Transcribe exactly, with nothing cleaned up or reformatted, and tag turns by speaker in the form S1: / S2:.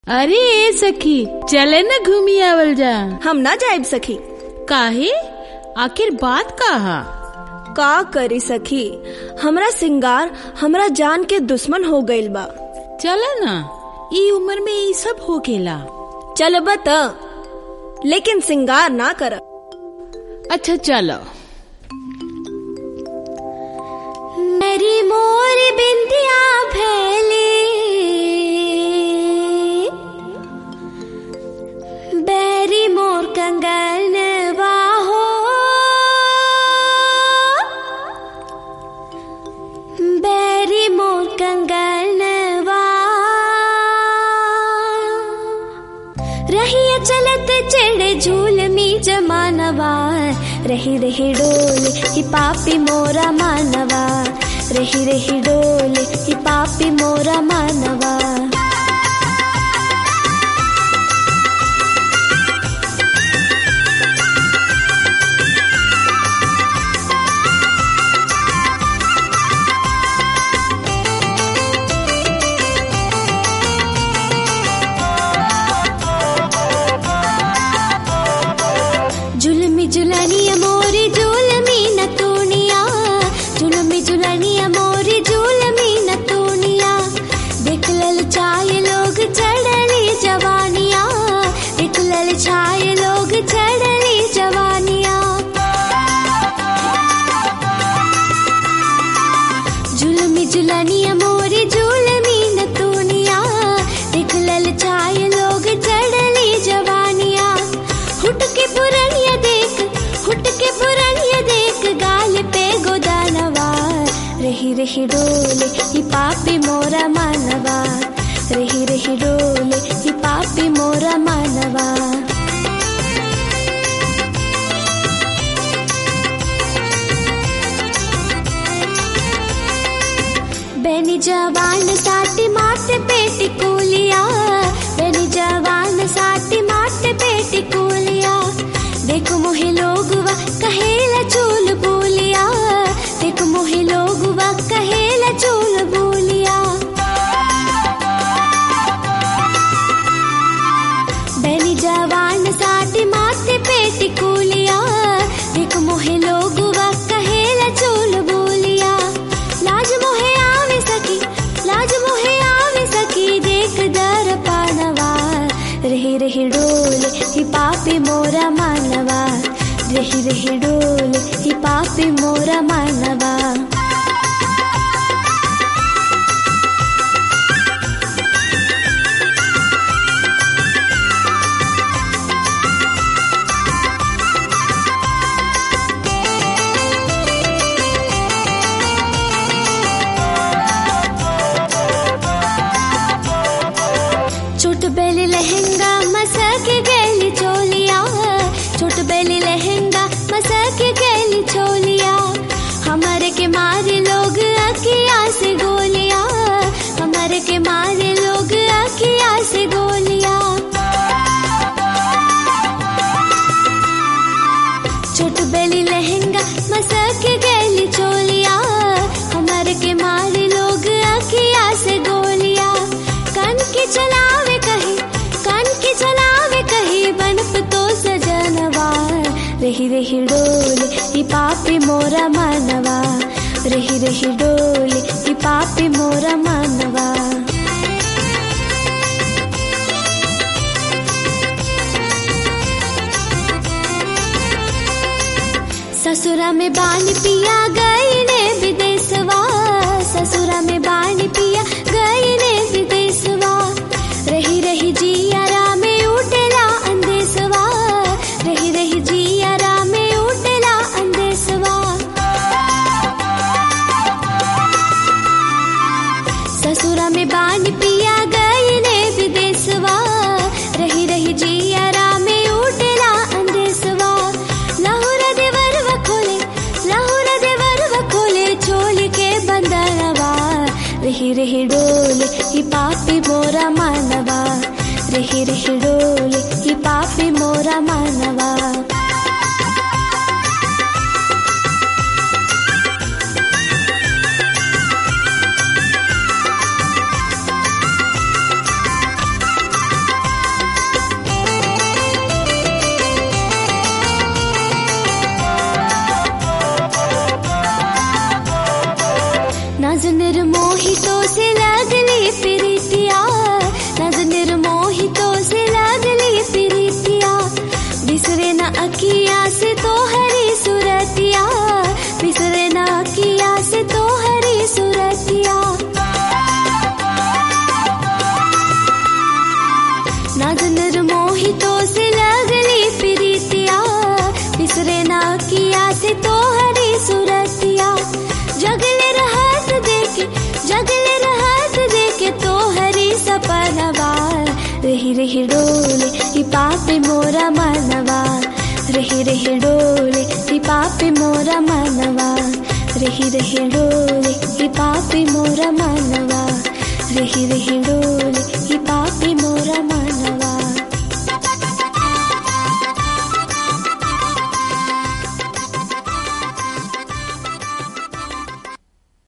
S1: अरे ए सखी, चले न घूमी आवल जा।
S2: हम ना जाइब सखी।
S1: काहे? आखिर बात काहा?
S2: का करी सखी, हमरा सिंगार हमरा जान के दुश्मन हो गइल बा।
S1: चला ना, ई उम्र में ई सब हो गेला।
S2: चलबा त, लेकिन सिंगार ना कर।
S1: अच्छा चलो।
S3: मेरी मोर बिंदिया भैली, बैरी मोर कंगन बाहो, बैरी मोर कंगन बा। रहिया चलत चढ़े झूलमी जमानवा, रही रही डोल ही पापी मोरा मानवा, रही रही डोल ही पापी मोरा मानवा। जुलमी जुलनिया मोरी जुलमी न तूनिया, जुलमी जुलनिया मोरी जुलमी न तूनिया। देख लल छाए लोग चढ़ली जवानिया, देख लल छाए लोग चढ़ली जवानिया। जुलमी जुलनिया मोरी जुलमी न तूनिया, देख लल छाए लोग चढ़ली जवानिया। हुट के पुरनिया देख, हुट के पुरनिया देख, गाल पे गोदानवा। रही रही डोले ही पापी मोरा मानवा, रही रही डोले ही पापी मोरा मानवा। बेनी जवान साटी माटे पेटी कुलिया, बेनी जवान साटी माटे पेटी कुलिया। देखो मोहे लोगवा कहेला चूल बोलिया, देखो मोहे लोगवा कहेला चूल बोलिया। बेनी जवान साटी माटे पेटी कुलिया, देखो मोहे लोगवा कहेला चूल बोलिया। लाज मोहे आवे सकी, लाज मोहे आवे सकी, देख दर पानवा। रही रही डोल ही पापी मोरा मानवा, रही रही डोल ही पापी मोरा मानवा। छोट बेली लहंगा मसक गैली चोलिया, छोट बेली लहंगा मसक गैली चोलिया। हमारे के मारे लोग अखिया से गोलिया, हमारे के मारे लोग अखिया से गोलिया। छोट बेली लहंगा मसक गैली चोलिया, हमारे के मारे लोग अखिया से गोलिया। कान के चलावे कही, कान के चलावे कही, बनप तो सजनवा। रही रही डोल ही पापी मोरा मानवा, रही रही डोल ही पापी मोरा मानवा। ससुरा में बानी पिया गई ने विदेशवा, ससुरा में बानी पिया गई ने विदेशवा। रही रही जिया रामे उठेला अंदेशवा, रही रही जिया रामे उठेला अंदेशवा। ससुरा में बानी पिया गई ने विदेशवा, रही रही जिया रामे उठेला अंदेशवा। लहुरा देवरवा खोले, लहुरा देवरवा खोले, चोली के बंधनवा। रही रही डोल ही पापी मोरा मानवा, रही रही डोल ही पापी मोरा मानवा। रही रही डोले ही पापी मोरा मनवा, रही रही डोले ही पापी मोरा मनवा, रही रही डोले ही पापी मोरा मनवा, रही रही डोले ही पापी मोरा मनवा।